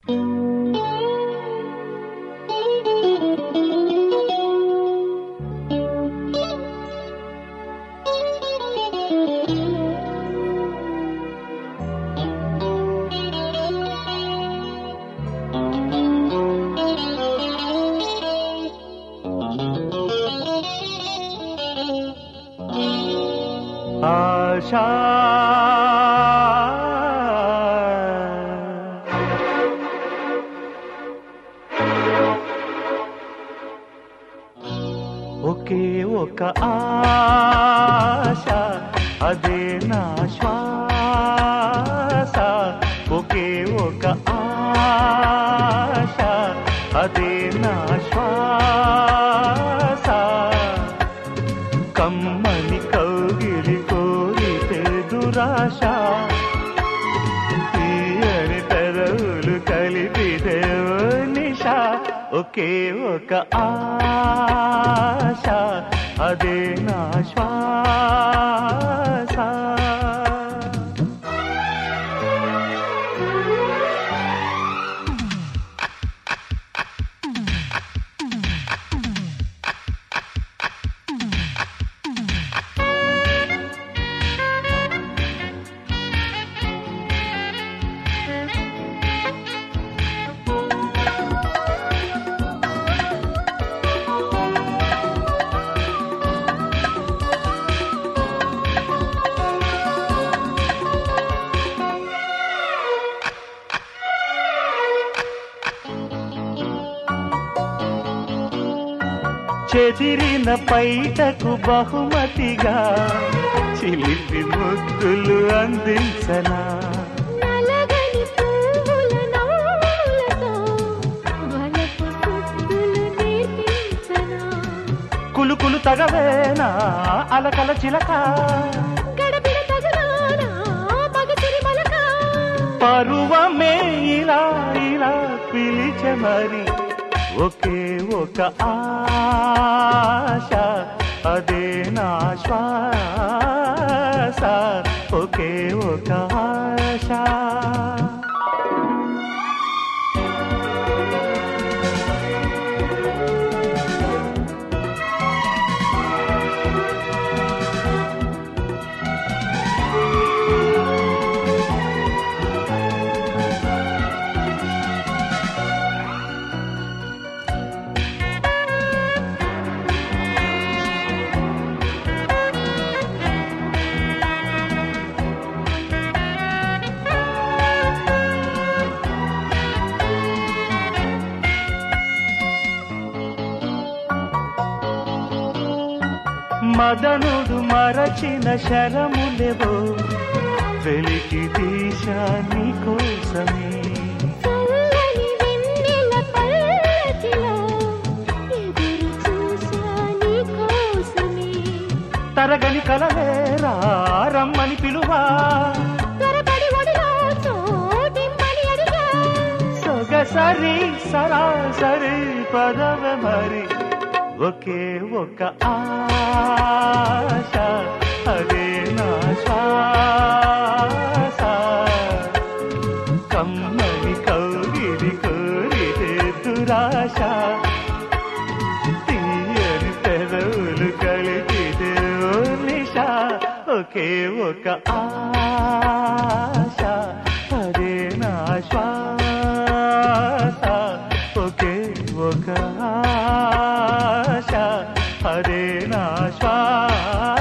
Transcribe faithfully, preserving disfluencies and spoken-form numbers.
ఆశా ఒకే ఒక ఆశ అదే నా శ్వాస ఒకే ఒక ఆశ అదే నా శ్వాస కమ్మని కౌగిలి కోరితే దురాశ తీయని పెదవులు కలిపితే నిశా ఒకే ఒక ఆశ అదే నా శ్వాస చెదిరిన పైటకు బహుమతిగా చిలిపి ముద్దులు అందించనా కులుకులు తగవేనా అలకల చిలక పరువమే ఇలా ఇలా పిలిచె మరి ఒకే ఒక ఆశ అదే నా శ్వాస ఒకే ఒక ఆశ మదనుడు మరచిన శరములెవో వెలికి తీశా నీ కోసమే తరగని కలవేరా రమ్మని పిలువా సొగసరి సరాసరి పదవ మరి ఒకే ఒక ఆశ అదే నా శ్వాస కమ్మని కౌగిలి కోరితే దురాశ తీయని పెదవులు కలిపితే నిశా ఒకే ఒక ఆశ అదే నా శ్వాస ఒకే ఒక ఆశ అదే నా శ్వాస